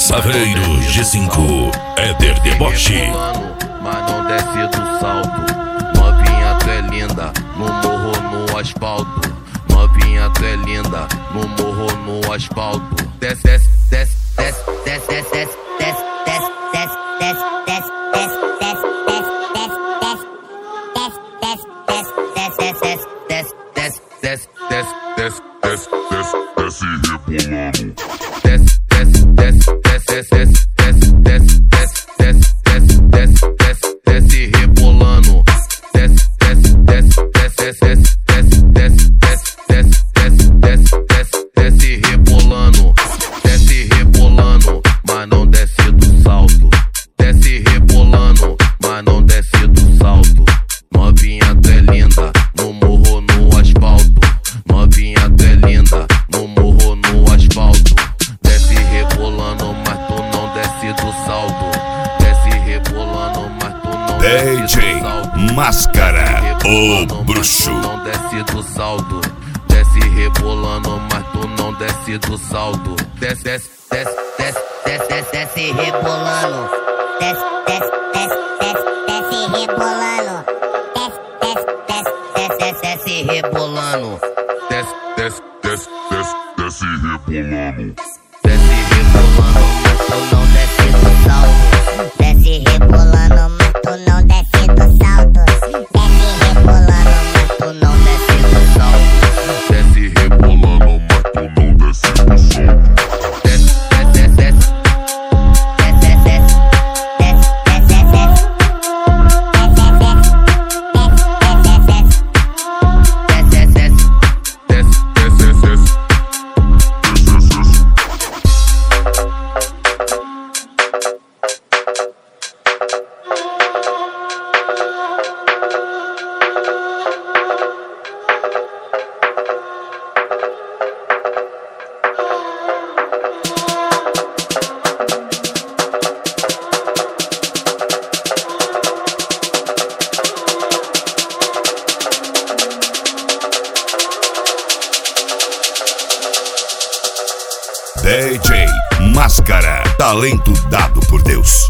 Saveiro G5, Éder Deboche. Mas não desce do salto. Novinha, tu é linda, no morro, no asfalto. Novinha, tu é linda, no morro, no asfalto. Desce, desce, desce, desce, desce, desce, desce, desce, desce, desce, desce, DJ Máscara, o bruxo. Não desce do salto, desce rebolando, mas tu não desce do salto. Desce, desce, desce, desce, desce, desce, desce rebolando. Desce, desce, desce, desce, desce rebolando. Desce, desce, desce, desce, desce rebolando. Desce, desce, desce, desce, desce rebolando. Desce rebolando, mas tu não desce do salto. Desce rebolando, mas tu não desce do salto. Desce rebolando, mas tu não desce do salto. Desce rebolando, mas tu não desce do salto. Desce, desce, desce, desce, desce, desce, desce, DJ Máscara, talento dado por Deus.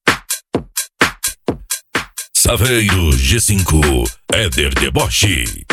Saveiro G5, Éder Deboche.